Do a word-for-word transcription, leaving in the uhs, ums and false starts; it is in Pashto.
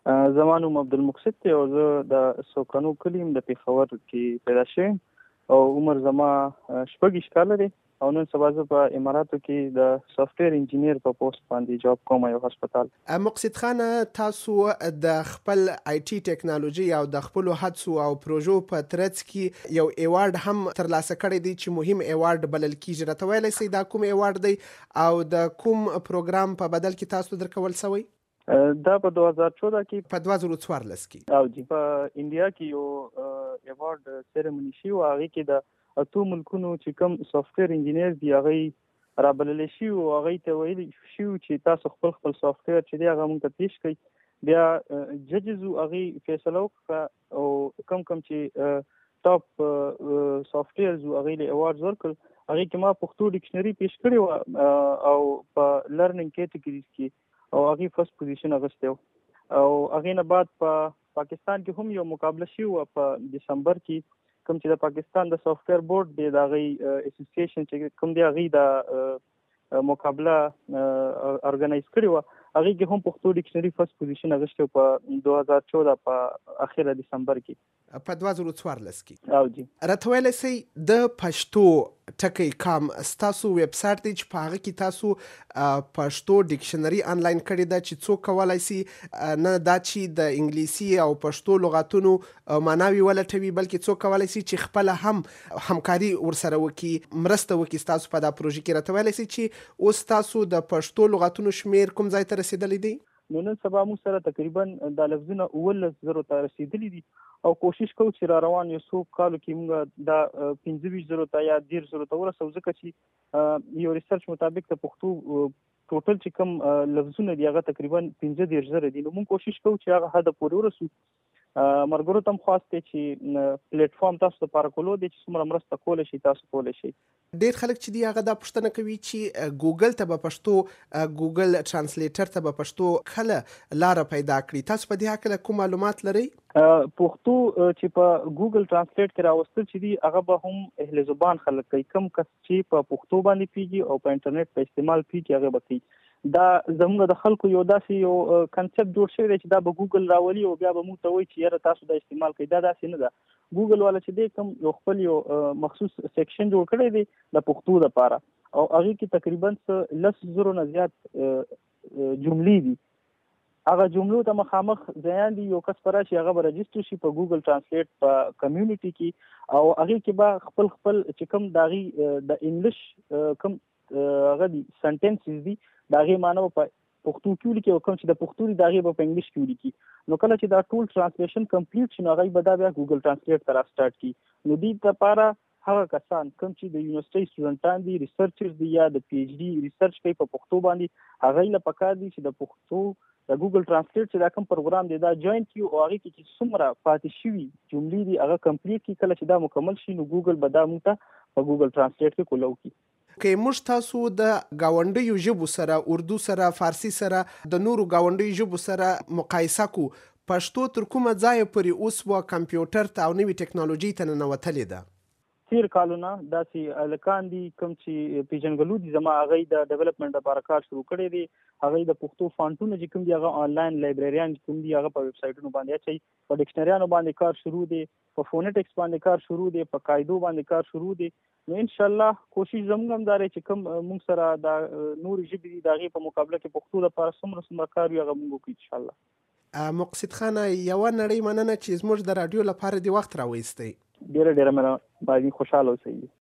زما نوم عبدالمقصد دی او زه د سوکانو کلي یم، د پېښور کې پیدا شوی یم او عمر زما شپږ ویشت کاله دی او نن سبا زه په اماراتو کې د سافټویر انجینیر په پوسټ باندې جاب کوم یو هسپتال. مقصد خان، تاسو د خپل آی ټي ټیکنالوژي او د خپلو هڅو او پروژو په ترڅ کې یو ایوارډ هم ترلاسه کړی دی چې مهم ایوارډ بلل کیږي. راته ویلی سئ دا کوم ایوارډ دی او د کوم پروګرام په بدل کې تاسو درکول سوی؟ دا په دوه هزار چودہ کې په دوه زره څوارلس کې او جی په انډیا کې یو ایوارډ سیرموني شي او هغې کې د اتو ملکونو چې کوم سافټویر انجینیر دي هغې رابللی شي او هغې ته ویلي شي چې تاسو خپل خپل سافټویر چې دی هغه موږ ته پیش کړئ. بیا ججز هغې فیصله وکړه او کم کم چې ټاپ سافټویرز هغې له ایوارډز ورکړل. هغې کې ما پښتو ډکشنري پیش کړې وه او په لرننګ کیټګریز کې او هغې فرست پوزیشن اخیستی و او هغې نه بعد په پاکستان کې هم یو مقابله شوي وه په دسمبر کې، کوم چې د پاکستان د سافټویر بورډ دی د هغې اسوسییشن چې کوم دی هغې د مقابله ارګنایز کړې وه. هغې کې هم پښتو ډکشنري فرست پوزیشن اخیستی و په دوه هزار چودہ په اخره دسمبر کې په دوه زره څوارلس کې. او جی راته ویلی سئ د پښتو ټکی کام ستاسو ویب سایټ دی چې په هغه کې تاسو پښتو ډکشنري آنلاین کړې ده چې څوک کولی سي نه دا چې د انګلیسي او پښتو لغاتونو معناوې ولټوي بلکې څوک کولی سي چې خپله هم همکاري ورسره وکړي، مرسته وکړي ستاسو په دا پروژه کې. راته ویلی سئ چې اوس تاسو د پښتو لغاتونو شمیر کوم ځای ته رسېدلی دی؟ نو نن سبا موږ سره تقریبا دا لفظونه اوولس زرو ته رسېدلي دي او کوشش کوو چې را روان یو څو کالو کې موږ دا پنځه ویشت زرو ته یا دېرش زرو ته ورسوو، ځکه چې یو ریسرچ مطابق د پښتو ټوټل چې کوم لفظونه دي هغه تقریبا پنځه دېرش زره دي. نو موږ کوشش کوو چې هغه حده پورې ورسو. ملګرو ته هم خواست دی چې پلیټفارم تاسو لپاره کولو دی چې څومره مرسته کولی شي تاسو کولی شي. ډېر خلک چې دي هغه دا پوښتنه کوي چې ګوګل ته به پښتو ګوګل ټرانسلیټر ته به پښتو کله لاره پیدا کړي. تاسو په دې هکله کوم معلومات لرئ؟ پښتو چې په ګوګل ټرانسلیټ کې راوستل چې دي هغه به هم اهل زبان خلک کوي. کوم کس چې په پښتو باندې پیږي او په انټرنیټ په استعمال پیږي هغه به کوي. دا زموږ د خلکو یو داسې یو کنسپټ جوړ شوی دی چې دا به ګوګل راولي او بیا به موږ ته وایي چې یاره تاسو دا استعمال کوئ. دا داسې نه ده. ګوګل والا چې دی کوم یو خپل یو مخصوص سیکشن جوړ کړی دی د پښتو دپاره او هغې کې تقریبا څه لس زرو نه زیات جملې دي. هغه جملو ته مخامخ ځایان دي، یو کس به راشي هغه به رجسټر شي په ګوګل ټرانسلیټ په کمیونټي کې او هغې کې به خپل خپل چې کوم د هغې د انګلیش کوم هغه دي سنټنسز دي د هغې معنی به په پښتو کې ولیکي او کوم چې د پښتو دي د هغې به په انګلیش کې ولیکي. نو کله چې دا ټول ټرانسلیشن کمپلیټ شي نو هغوی به دا بیا ګوګل ټرانسلیټ ته را سټارټ کړي. نو دې لپاره هغه کسان کوم چې د یونیورسټۍ سټوډنټان دي، ریسرچرز دي یا د پی ایچ ډي ریسرچ کوي په پښتو باندې، هغوی له پکار دي چې د پښتو د ګوګل ټرانسلیټ چې دا کوم پروګرام دی دا جوین کړي او هغې کې چې څومره پاتې شوي جملې دي هغه کمپلیټ کړي. کله چې دا مکمل شي نو ګوګل به دا موږ ته په ګوګل ټرانسلیټ کې کولو کړي. که موږ تاسو د ګاونډیو ژبو سره، اردو سره، فارسي سره، د نورو ګاونډیو ژبو سره مقایسه کو، پښتو تر کومه ځایه پورې اوس و کمپیوټر ته او نوې ټیکنالوژي ته ننوتلې ده؟ تیر کالونه داسې هلکان دي کوم چې پیژنګلو دي زما هغوی د ډیولپمنټ لپاره کار شروع کړی دی. هغوی د پښتو فانټونه چې کوم دي هغه آنلاین لایبرریان چې کوم دي هغه په ویب سایټونو باندې اچوي. په ډکشنریانو باندې کار شروع دی، په فونیټکس باندې کار شروع دی، په قاعدو باندې کار شروع دی. نو انشاءالله کوشش زموږ هم دا دی چې کوم موږ سره دا نورې ژبې دي د هغې په مقابله کې پښتو لپاره څومره څومره کار وي هغه موږ وکړو انشاءالله. مقصد خان، یوه نړۍ مننه چې زموږ د راډیو لپاره دې وخت راویستی. ډېره ډېره مهرباني، خوشحاله اوسئ.